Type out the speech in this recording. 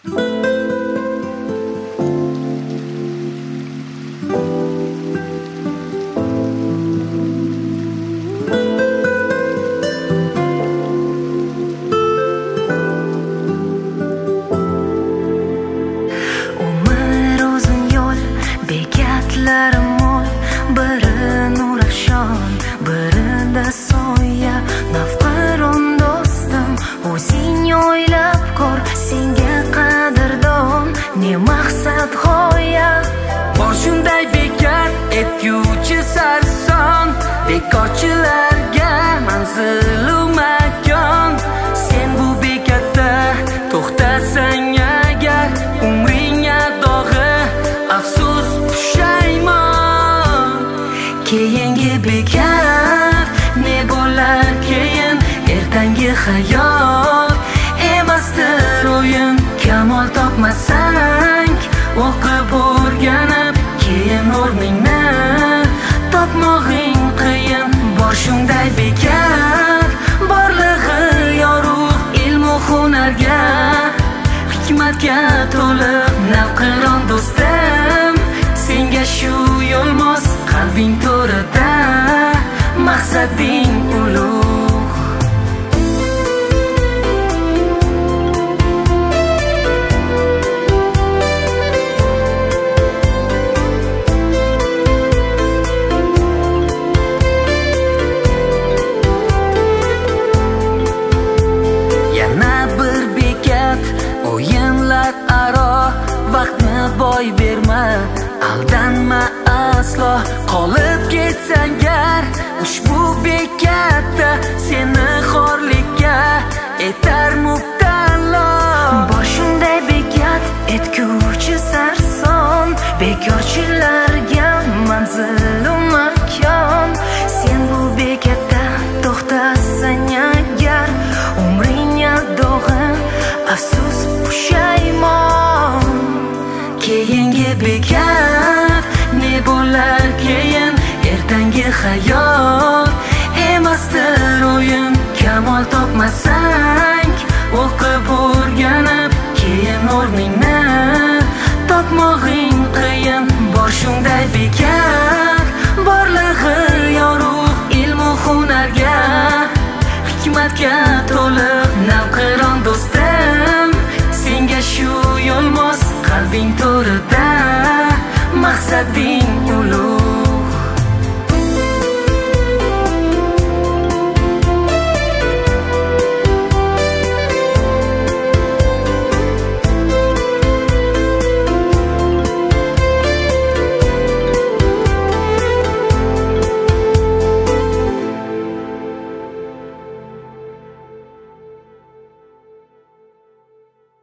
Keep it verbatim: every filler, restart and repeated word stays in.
Bekorchilarga manzilu makon. Sen bu bekatda to'xtasang agar, umringga dog'i afsus pushaymon. Keyingi bekat ne bo'lar keyin, ertangi hayot emasdir o'yin. Kamol topmasang o'qib o'rganib, keyin o'rningni topmog'ing qiyin. Bor shunday bekat, borlig'i yorug' ilmu hunarga, hikmatga to'liq navqiron do'stim. Senga shu yo'lmos, qalbing to'rida, maqsading ulug'. O'yinlar aro vaqtni boy berma, aldanma aslo. Qolib ketsang gar ushbu bekatda, seni xorlikka etar mubtalo. Bor shunday bekat, etguvchi sarson, bekorchilarga manzilu makon. Sen bu bekatda to'xtasang agar, umringga dog'i afsus pushaymon. Keyingi bekat ne bo'lar keyin, ertangi hayot emasdir o'yin. Kamol topmasang o'qib o'rganib, keyin o'rningni topmog'ing qiyin. Bor shunday bekat, borlig'i yorug' ilmu hunarga, hikmatga to'liq navqiron do'stim. Senga shu yo'lmos, qalbing to'rida, maqsading